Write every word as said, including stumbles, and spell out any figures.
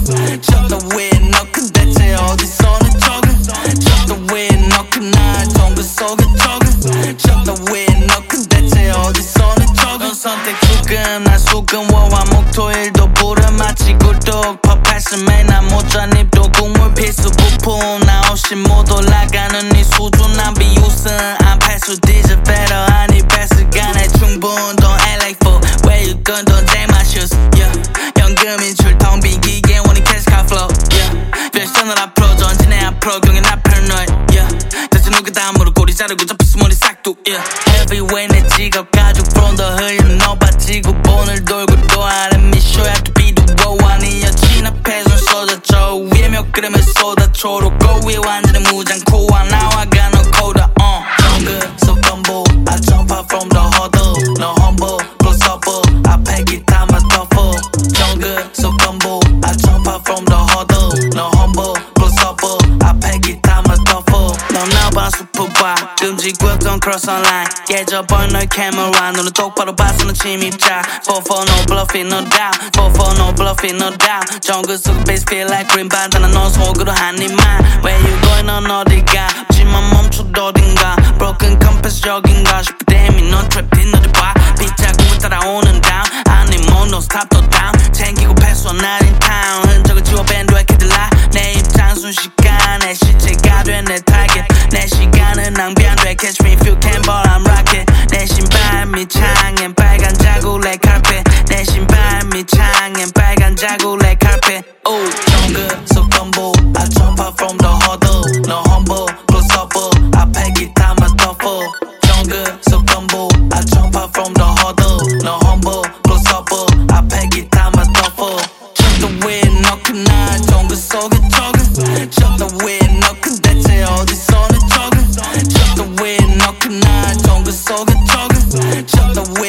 쳤다 위에 넣고 대체 어디서 내 적은 쳤다 위에 넣고 나 정글 속에 적은 쳤다 위에 넣고 대체 어디서 내 적은 선택 죽음 나 수금 워와 목토일도 부른 마치 굴뚝 퍼팔스메 나 모자닙도 국물 필수 부품 나 없이 못 올라가는 네 수준 난 비웃음 안 팔수 디저 better 아니 패스가 내 충분 Don't act like fool Where you gon' don't take my shoes yeah. 연금 인출 텅 빈 기계 원인 캐시 카 플로우 yeah. 패션을 앞으로 전진해 앞으로 경계 나 paranoid yeah. 대체 누가 다음으로 꼬리 자르고 잡혔어 머리 싹둑 yeah. Everywhere 내 지갑 가죽 from the 흘림 너 빠지고 본을 돌고 또 아름이 show have to be the one 아니 여친 앞에 손 쏟아져 위에 몇 그램을 쏟아초록 거위에 완전히 무장코 나와가 너 코다 uh. 정글 속 건보 I jump out from the huddle 너 humble close up 앞에 기타 마 duffel 정글 속 건보 I jump out from the huddle 너 humble close up 앞에 기타 마 duffel 너 나봐 슈퍼바 끔찍 gon' cross online 깨져버린 너의 카메라 눈은 똑바로 봐서 너 침입자 four four no bluffing no doubt four four no bluffing no doubt 정글 속 bass feel like green 반다나 너 속으로 한 입만 Where you going 넌 어디가 없지만 멈춰도 어딘가 broken compass 저긴가 싶을 때 이미 넌 trapped in 어디 봐 빗자국을 따라오는 down 아니 뭐 no stop no down 챙기고 패스원 날 in town 흔적을 지워 밴드와 캐딜라 내 입장 순식간 내 시체가 된 내 target 내 시간은 낭비 안 돼 catch me if you can but I'm rocket 내 신발 밑창엔 빨간 자국 red carpet 내 신발 밑창엔 빨간 자국 red carpet oh 정글 속 건보 I jump out from the huddle 너 humble close up 앞에 기타 마 duffel 정글 속 건보 I jump out from the huddle 너 humble close up 앞에 기타 마 duffel 쳤다 위에 넣고 나 정글 속에 적은 쳤다 위에 넣고 대체 어디서 내 적은 쳤다 위에 넣고 나 정글 속에 적은 쳤다 위에